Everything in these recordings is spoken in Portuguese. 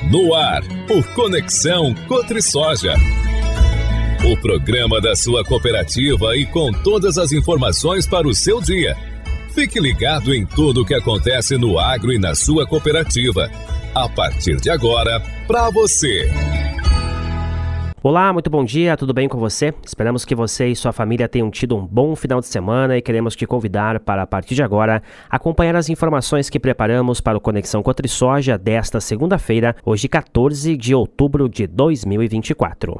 No ar, o Conexão Cotrisoja. O programa da sua cooperativa e com todas as informações para o seu dia. Fique ligado em tudo o que acontece no agro e na sua cooperativa. A partir de agora, para você. Olá, muito bom dia, tudo bem com você? Esperamos que você e sua família tenham tido um bom final de semana e queremos te convidar para, a partir de agora, acompanhar as informações que preparamos para o Conexão Cotrisoja desta segunda-feira, hoje 14 de outubro de 2024.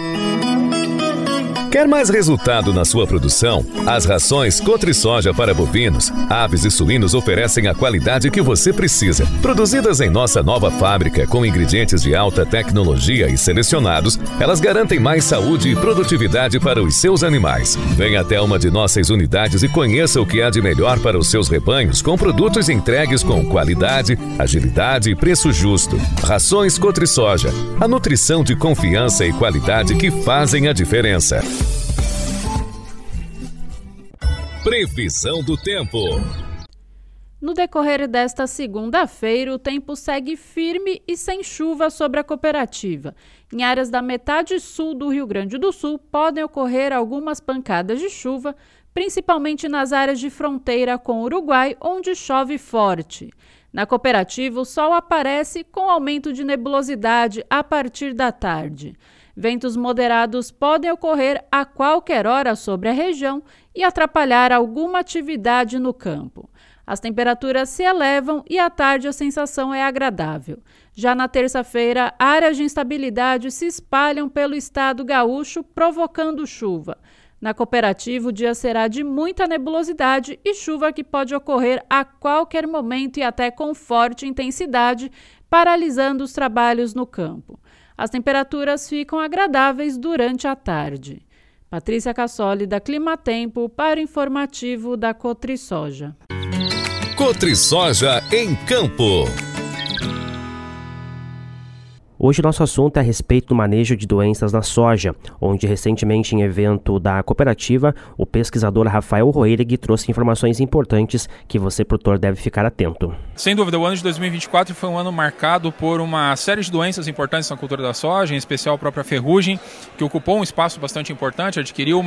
Quer mais resultado na sua produção? As rações Cotrisoja para bovinos, aves e suínos oferecem a qualidade que você precisa. Produzidas em nossa nova fábrica com ingredientes de alta tecnologia e selecionados, elas garantem mais saúde e produtividade para os seus animais. Venha até uma de nossas unidades e conheça o que há de melhor para os seus rebanhos com produtos entregues com qualidade, agilidade e preço justo. Rações Cotrisoja, a nutrição de confiança e qualidade que fazem a diferença. Previsão do tempo. No decorrer desta segunda-feira, o tempo segue firme e sem chuva sobre a cooperativa. Em áreas da metade sul do Rio Grande do Sul, podem ocorrer algumas pancadas de chuva, principalmente nas áreas de fronteira com o Uruguai, onde chove forte. Na cooperativa, o sol aparece com aumento de nebulosidade a partir da tarde. Ventos moderados podem ocorrer a qualquer hora sobre a região e atrapalhar alguma atividade no campo. As temperaturas se elevam e à tarde a sensação é agradável. Já na terça-feira, áreas de instabilidade se espalham pelo estado gaúcho, provocando chuva. Na cooperativa, o dia será de muita nebulosidade e chuva que pode ocorrer a qualquer momento e até com forte intensidade, paralisando os trabalhos no campo. As temperaturas ficam agradáveis durante a tarde. Patrícia Cassoli, da Climatempo, para o informativo da Cotrisoja. Cotrisoja em Campo. Hoje o nosso assunto é a respeito do manejo de doenças na soja, onde recentemente em evento da cooperativa, o pesquisador Rafael Roerig trouxe informações importantes que você, produtor, deve ficar atento. Sem dúvida, o ano de 2024 foi um ano marcado por uma série de doenças importantes na cultura da soja, em especial a própria ferrugem, que ocupou um espaço bastante importante, adquiriu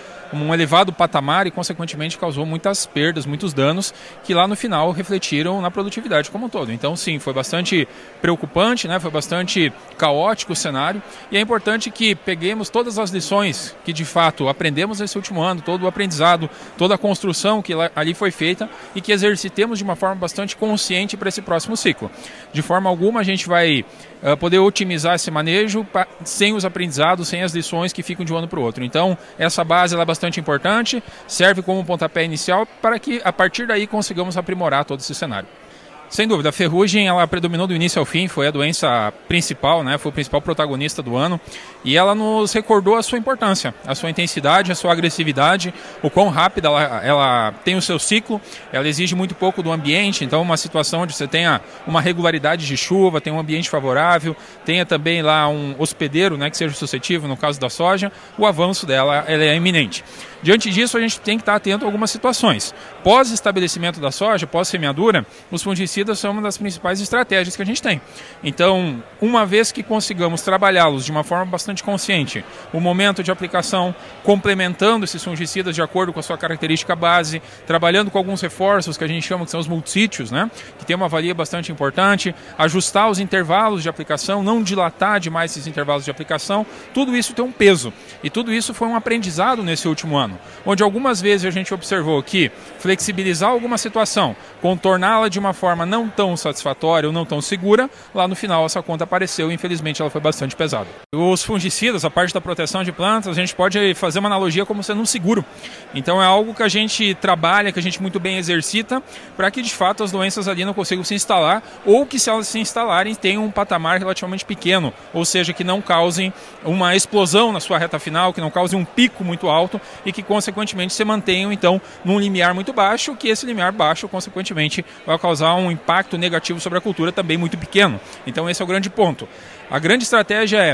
um elevado patamar e, consequentemente, causou muitas perdas, muitos danos, que lá no final refletiram na produtividade como um todo. Então, sim, foi bastante preocupante, né? Foi bastante caótico o cenário, e é importante que peguemos todas as lições que, de fato, aprendemos nesse último ano, todo o aprendizado, toda a construção que ali foi feita, e que exercitemos de uma forma bastante consciente para esse próximo ciclo. De forma alguma, a gente vai poder otimizar esse manejo sem os aprendizados, sem as lições que ficam de um ano para o outro. Então, essa base ela é bastante importante, serve como um pontapé inicial para que, a partir daí, consigamos aprimorar todo esse cenário. Sem dúvida, a ferrugem ela predominou do início ao fim, foi a doença principal, né? Foi o principal protagonista do ano, e ela nos recordou a sua importância, a sua intensidade, a sua agressividade, o quão rápida ela tem o seu ciclo, ela exige muito pouco do ambiente, então uma situação onde você tenha uma regularidade de chuva, tem um ambiente favorável, tenha também lá um hospedeiro, né, que seja suscetível, no caso da soja, o avanço dela ela é iminente. Diante disso, a gente tem que estar atento a algumas situações. Pós-estabelecimento da soja, pós-semeadura, os fungicidas são uma das principais estratégias que a gente tem. Então, uma vez que consigamos trabalhá-los de uma forma bastante consciente, o momento de aplicação, complementando esses fungicidas de acordo com a sua característica base, trabalhando com alguns reforços que a gente chama que são os multissítios, né? Que tem uma valia bastante importante, ajustar os intervalos de aplicação, não dilatar demais esses intervalos de aplicação, tudo isso tem um peso. E tudo isso foi um aprendizado nesse último ano, onde algumas vezes a gente observou que flexibilizar alguma situação, contorná-la de uma forma não tão satisfatória ou não tão segura, lá no final essa conta apareceu e infelizmente ela foi bastante pesada. Os fungicidas, a parte da proteção de plantas, a gente pode fazer uma analogia como sendo um seguro. Então é algo que a gente trabalha, que a gente muito bem exercita, para que de fato as doenças ali não consigam se instalar, ou que se elas se instalarem tenham um patamar relativamente pequeno, ou seja, que não causem uma explosão na sua reta final, que não causem um pico muito alto e que consequentemente se mantenham então num limiar muito baixo, que esse limiar baixo consequentemente vai causar um impacto negativo sobre a cultura também muito pequeno. Então esse é o grande ponto. A grande estratégia é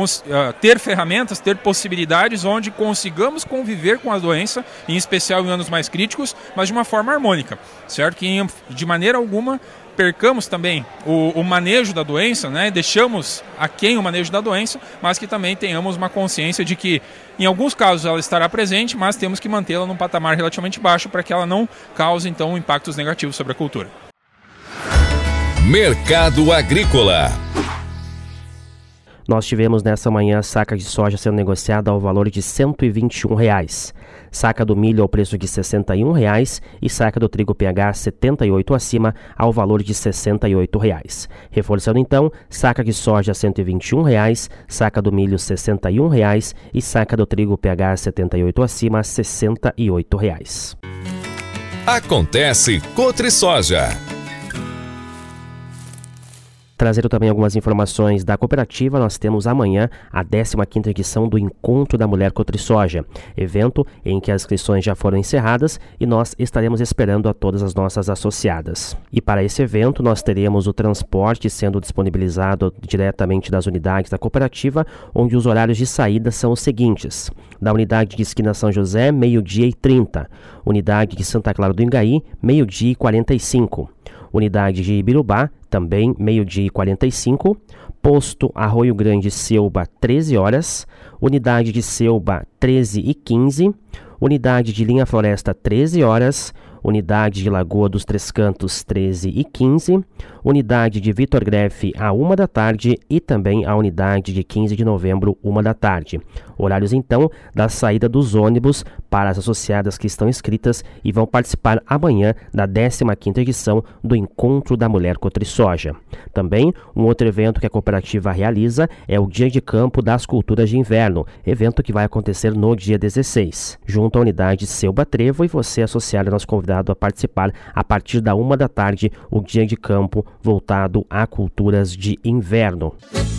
ter ferramentas, ter possibilidades onde consigamos conviver com a doença, em especial em anos mais críticos, mas de uma forma harmônica, certo? Que de maneira alguma percamos também o manejo da doença, né? Deixamos aquém o manejo da doença, mas que também tenhamos uma consciência de que, em alguns casos, ela estará presente, mas temos que mantê-la num patamar relativamente baixo para que ela não cause, então, impactos negativos sobre a cultura. Mercado Agrícola. Nós tivemos nessa manhã saca de soja sendo negociada ao valor de R$ 121. Saca do milho ao preço de R$ 61 e saca do trigo PH 78 acima ao valor de R$ 68. Reforçando então, saca de soja R$ 121, saca do milho R$ 61 e saca do trigo PH 78 acima R$ 68. Acontece Cotrisoja. Trazendo também algumas informações da cooperativa, nós temos amanhã a 15ª edição do Encontro da Mulher Cotrisoja, evento em que as inscrições já foram encerradas e nós estaremos esperando a todas as nossas associadas. E para esse evento nós teremos o transporte sendo disponibilizado diretamente das unidades da cooperativa, onde os horários de saída são os seguintes: da unidade de esquina São José, 12h30, unidade de Santa Clara do Ingaí, 12h45, unidade de Ibirubá, também 12h45, posto Arroio Grande Selba, 13 horas, unidade de Selba, 13h15, unidade de Linha Floresta, 13 horas, unidade de Lagoa dos Três Cantos, 13h15, unidade de Vitor Grefe, a 1 da tarde e também a unidade de 15 de novembro, 1 da tarde. Horários, então, da saída dos ônibus para as associadas que estão inscritas e vão participar amanhã da 15ª edição do Encontro da Mulher Cotrisoja. Também, um outro evento que a cooperativa realiza é o Dia de Campo das Culturas de Inverno, evento que vai acontecer no dia 16, junto à unidade Selba Trevo, e você, associado, é nosso convidado a participar a partir da 1 da tarde, o Dia de Campo voltado a culturas de inverno.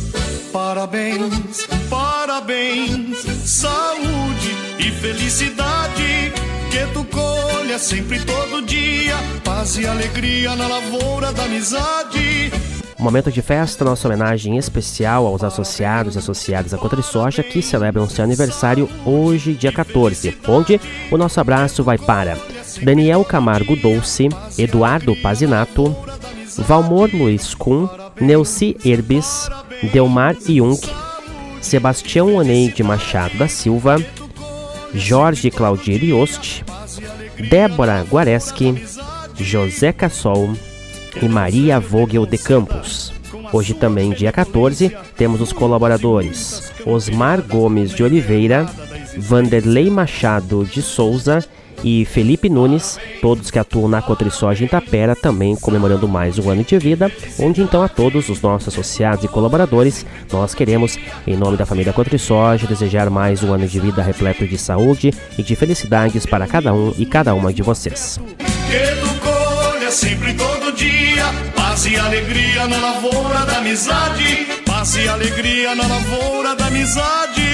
Parabéns, parabéns, saúde e felicidade, que tu colha sempre todo dia, paz e alegria na lavoura da amizade. Momento de festa, nossa homenagem especial aos associados e associadas da Cotrisoja que celebram seu aniversário hoje, dia 14, onde o nosso abraço vai para Daniel Camargo Dolce, Eduardo Pazinato, Valmor Luiz Kuhn, Neuci Herbes, Delmar Jung, Sebastião Oneide Machado da Silva, Jorge Claudir Yost, Débora Guareschi, José Cassol e Maria Vogel de Campos. Hoje também, dia 14, temos os colaboradores Osmar Gomes de Oliveira, Vanderlei Machado de Souza e Felipe Nunes, todos que atuam na Cotrisoja em Tapera, também comemorando mais um ano de vida, onde então a todos os nossos associados e colaboradores, nós queremos, em nome da família Cotrisoja, desejar mais um ano de vida repleto de saúde e de felicidades para cada um e cada uma de vocês. Que tu colha sempre todo dia, paz e alegria na lavoura da amizade, paz e alegria na lavoura da amizade.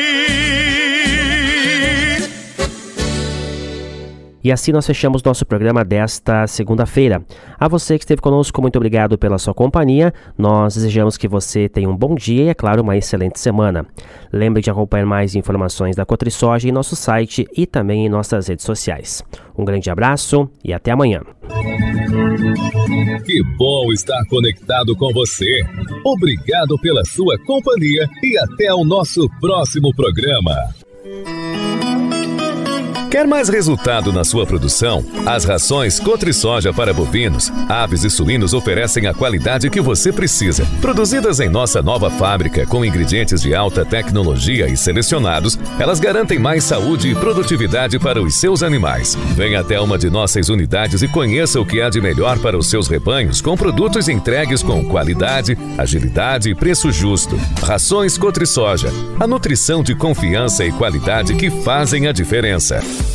E assim nós fechamos nosso programa desta segunda-feira. A você que esteve conosco, muito obrigado pela sua companhia. Nós desejamos que você tenha um bom dia e, é claro, uma excelente semana. Lembre de acompanhar mais informações da Cotrisoja em nosso site e também em nossas redes sociais. Um grande abraço e até amanhã. Que bom estar conectado com você. Obrigado pela sua companhia e até o nosso próximo programa. Quer mais resultado na sua produção? As rações Cotrisoja para bovinos, aves e suínos oferecem a qualidade que você precisa. Produzidas em nossa nova fábrica com ingredientes de alta tecnologia e selecionados, elas garantem mais saúde e produtividade para os seus animais. Venha até uma de nossas unidades e conheça o que há de melhor para os seus rebanhos com produtos entregues com qualidade, agilidade e preço justo. Rações Cotrisoja, a nutrição de confiança e qualidade que fazem a diferença.